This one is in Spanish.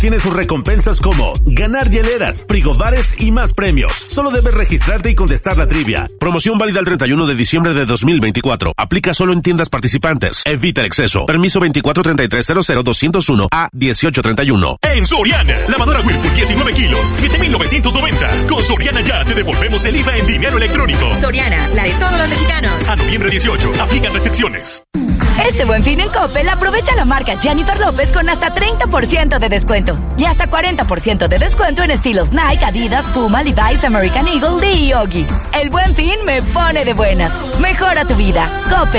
tiene sus recompensas como ganar hieleras, frigobares y más premios. Solo debes registrarte y contestar la trivia. Promoción válida el 31 de diciembre de 2024. Aplica solo en tiendas participantes. Evita el exceso. Permiso 2433000201 a 1831. En Soriana, lavadora Whirlpool 19 kilos, 7,990. Con Soriana ya te devolvemos el IVA en dinero electrónico. Soriana, la de todos los mexicanos. A noviembre 18, aplican restricciones. Este Buen Fin en Coppel aprovecha la marca Jennifer López con hasta 30% de descuento y hasta 40% de descuento en estilos Nike, Adidas, Puma, Levi's, American Eagle, Lee y Yogi. El Buen Fin me pone de buenas. Mejora tu vida. Coppel.